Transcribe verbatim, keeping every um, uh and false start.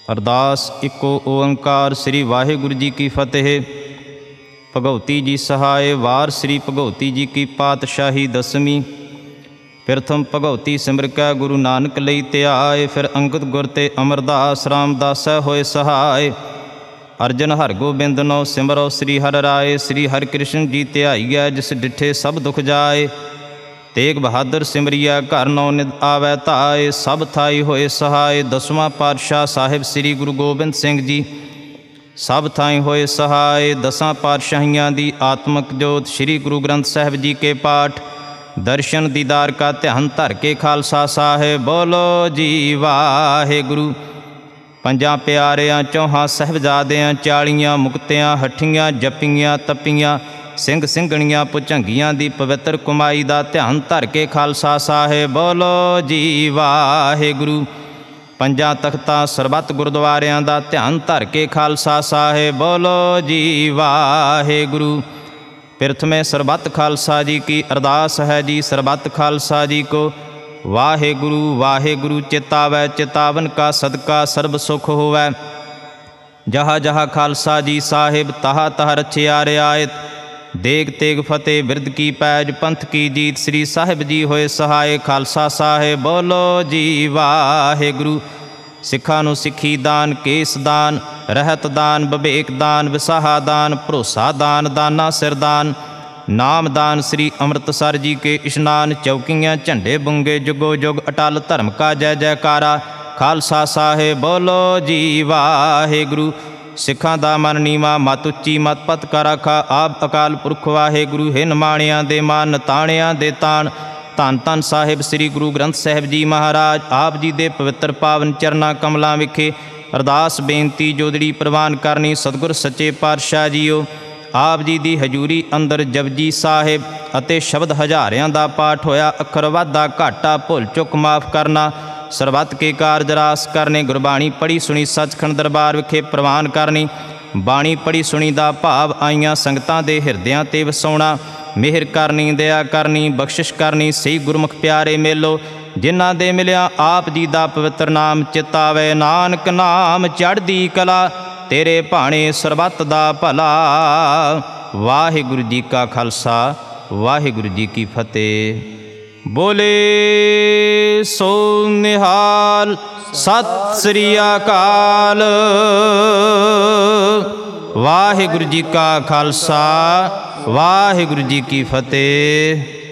ਅਰਦਾਸ ਇੱਕੋ ਓੰਕਾਰ ਸ੍ਰੀ ਵਾਹਿਗੁਰੂ ਜੀ ਕੀ ਫਤਿਹ। ਭਗਉਤੀ ਜੀ ਸਹਾਏ ਵਾਰ ਸ੍ਰੀ ਭਗਉਤੀ ਜੀ ਕੀ ਪਾਤਸ਼ਾਹੀ ਦਸਵੀਂ। ਪ੍ਰਥਮ ਭਗਉਤੀ ਸਿਮਰ ਕੈ ਗੁਰੂ ਨਾਨਕ ਲਈ ਧਿਆਏ, ਫਿਰ ਅੰਗਦ ਗੁਰ ਤੇ ਅਮਰਦਾਸ ਰਾਮਦਾਸੈ ਹੋਏ ਸਹਾਏ। ਅਰਜਨ ਹਰਗੋਬਿੰਦ ਨੋ ਸਿਮਰੋ ਸ੍ਰੀ ਹਰਿ ਰਾਏ, ਸ੍ਰੀ ਹਰਿ ਕ੍ਰਿਸ਼ਨ ਜੀ ਧਿਆਈਐ ਜਿਸ ਡਿਠੇ ਸਭ ਦੁਖ ਜਾਏ। ਤੇਗ ਬਹਾਦਰ ਸਿਮਰਿਐ ਘਰ ਨੌ ਨਿਧ ਆਵੈ ਧਾਏ, ਸਭ ਥਾਈ ਹੋਏ ਸਹਾਏ। ਦਸਵਾਂ ਪਾਤਸ਼ਾਹ ਸਾਹਿਬ ਸ੍ਰੀ ਗੁਰੂ ਗੋਬਿੰਦ ਸਿੰਘ ਜੀ ਸਭ ਥਾਈ ਹੋਏ ਸਹਾਏ। ਦਸਾਂ ਪਾਤਸ਼ਾਹੀਆਂ ਦੀ ਆਤਮਕ ਜੋਤ ਸ੍ਰੀ ਗੁਰੂ ਗ੍ਰੰਥ ਸਾਹਿਬ ਜੀ ਕੇ ਪਾਠ ਦਰਸ਼ਨ ਦੀਦਾਰ ਕਾ ਧਿਆਨ ਧਰ ਕੇ ਖਾਲਸਾ ਸਾਹਿਬ ਬੋਲੋ ਜੀ ਵਾਹਿਗੁਰੂ। ਪੰਜਾਂ ਪਿਆਰਿਆਂ ਚੌਹਾਂ ਸਾਹਿਬਜ਼ਾਦਿਆਂ ਚਾਲੀਆਂ ਮੁਕਤਿਆਂ ਹੱਠੀਆਂ ਜੱਪੀਆਂ ਤੱਪੀਆਂ ਸਿੰਘ ਸਿੰਘਣੀਆਂ ਭੁਝੰਗੀਆਂ ਦੀ ਪਵਿੱਤਰ ਕਮਾਈ ਦਾ ਧਿਆਨ ਧਰ ਕੇ ਖਾਲਸਾ ਸਾਹਿਬ ਬੋਲੋ ਜੀ ਵਾਹਿਗੁਰੂ। ਪੰਜਾਂ ਤਖਤਾਂ ਸਰਬੱਤ ਗੁਰਦੁਆਰਿਆਂ ਦਾ ਧਿਆਨ ਧਰ ਕੇ ਖਾਲਸਾ ਸਾਹਿਬ ਬੋਲੋ ਜੀ ਵਾਹਿਗੁਰੂ। ਪ੍ਰਥਮੇ ਸਰਬੱਤ ਖਾਲਸਾ ਜੀ ਕੀ ਅਰਦਾਸ ਹੈ ਜੀ, ਸਰਬੱਤ ਖਾਲਸਾ ਜੀ ਕੋ ਵਾਹਿਗੁਰੂ ਵਾਹਿਗੁਰੂ ਚਿਤਾਵੈ, ਚਿਤਾਵਨ ਕਾ ਸਦਕਾ ਸਰਬ ਸੁਖ ਹੋਵੈ। ਜਹਾ ਜਹਾ ਖਾਲਸਾ ਜੀ ਸਾਹਿਬ ਤਹਾ ਤਹ ਰਚਿਆ ਰਿਆਇਤ। ਦੇਗ ਤੇਗ ਫਤਿਹ ਬਿਰਦ ਕੀ ਪੈਜ ਪੰਥ ਕੀ ਜੀਤ, ਸ੍ਰੀ ਸਾਹਿਬ ਜੀ ਹੋਏ ਸਹਾਏ ਖਾਲਸਾ ਸਾਹਿਬ ਬੋਲੋ ਜੀ ਵਾਹਿਗੁਰੂ। ਸਿੱਖਾਂ ਨੂੰ ਸਿੱਖੀ ਦਾਨ, ਕੇਸ ਦਾਨ, ਰਹਿਤ ਦਾਨ, ਵਿਵੇਕ ਦਾਨ, ਵਿਸਾਹਾ ਦਾਨ, ਭਰੋਸਾ ਦਾਨ, ਦਾਨਾ ਸਿਰਦਾਨ, ਨਾਮ ਦਾਨ, ਸ੍ਰੀ ਅੰਮ੍ਰਿਤਸਰ ਜੀ ਕੇ ਇਸ਼ਨਾਨ। ਚੌਕੀਆਂ ਝੰਡੇ ਬੁੰਗੇ ਜੁਗੋ ਜੁਗ ਅਟਲ ਧਰਮ ਕਾ ਜੈ ਜੈਕਾਰਾ ਖਾਲਸਾ ਸਾਹਿਬ ਬੋਲੋ ਜੀ ਵਾਹਿਗੁਰੂ। ਸਿੱਖਾਂ ਦਾ ਮਨ ਨੀਵਾਂ ਮਤ ਉੱਚੀ ਮਤ ਪਤ ਕਰ ਰਾਖਾ, ਆਪ ਅਕਾਲ ਪੁਰਖ ਵਾਹਿਗੁਰੂ। ਹੈ ਨਿਮਾਣਿਆਂ ਦੇ ਮਨ ਤਾਣਿਆਂ ਦੇ ਤਾਣ, ਧੰਨ ਧੰਨ ਸਾਹਿਬ ਸ੍ਰੀ ਗੁਰੂ ਗ੍ਰੰਥ ਸਾਹਿਬ ਜੀ ਮਹਾਰਾਜ। ਆਪ ਜੀ ਦੇ ਪਵਿੱਤਰ ਪਾਵਨ ਚਰਨਾਂ ਕਮਲਾਂ ਵਿਖੇ ਅਰਦਾਸ ਬੇਨਤੀ ਜੋਦੜੀ ਪ੍ਰਵਾਨ ਕਰਨੀ ਸਤਿਗੁਰ ਸੱਚੇ ਪਾਤਸ਼ਾਹ ਜੀਓ। ਆਪ ਜੀ ਦੀ ਹਜ਼ੂਰੀ ਅੰਦਰ ਜਪਜੀ ਸਾਹਿਬ ਅਤੇ ਸ਼ਬਦ ਹਜ਼ਾਰਿਆਂ ਦਾ ਪਾਠ ਹੋਇਆ। ਅੱਖਰ ਵਾਧਾ ਘਾਟਾ ਭੁੱਲ ਚੁੱਕ ਮਾਫ ਕਰਨਾ, ਸਰਬੱਤ ਕੇ ਕਾਰਜ ਰਾਸ ਕਰਨੇ। ਗੁਰਬਾਣੀ ਪੜ੍ਹੀ ਸੁਣੀ ਸੱਚਖੰਡ ਦਰਬਾਰ ਵਿਖੇ ਪ੍ਰਵਾਨ ਕਰਨੀ। ਬਾਣੀ ਪੜ੍ਹੀ ਸੁਣੀ ਦਾ ਭਾਵ ਆਈਆਂ ਸੰਗਤਾਂ ਦੇ ਹਿਰਦਿਆਂ 'ਤੇ ਵਸਾਉਣਾ। ਮਿਹਰ ਕਰਨੀ ਦਇਆ ਕਰਨੀ ਬਖਸ਼ਿਸ਼ ਕਰਨੀ ਸਹੀ ਗੁਰਮੁਖ ਪਿਆਰੇ ਮੇਲੋ, ਜਿਨ੍ਹਾਂ ਦੇ ਮਿਲਿਆ ਆਪ ਜੀ ਦਾ ਪਵਿੱਤਰ ਨਾਮ ਚਿਤਾਵੇ। ਨਾਨਕ ਨਾਮ ਚੜ੍ਹਦੀ ਕਲਾ, ਤੇਰੇ ਭਾਣੇ ਸਰਬੱਤ ਦਾ ਭਲਾ। ਵਾਹਿਗੁਰੂ ਜੀ ਕਾ ਖਾਲਸਾ ਵਾਹਿਗੁਰੂ ਜੀ ਕੀ ਫਤਿਹ। ਬੋਲੇ ਸੋ ਨਿਹਾਲ ਸਤਿ ਸ੍ਰੀ ਅਕਾਲ। ਵਾਹਿਗੁਰੂ ਜੀ ਕਾ ਖਾਲਸਾ ਵਾਹਿਗੁਰੂ ਜੀ ਕੀ ਫਤਿਹ।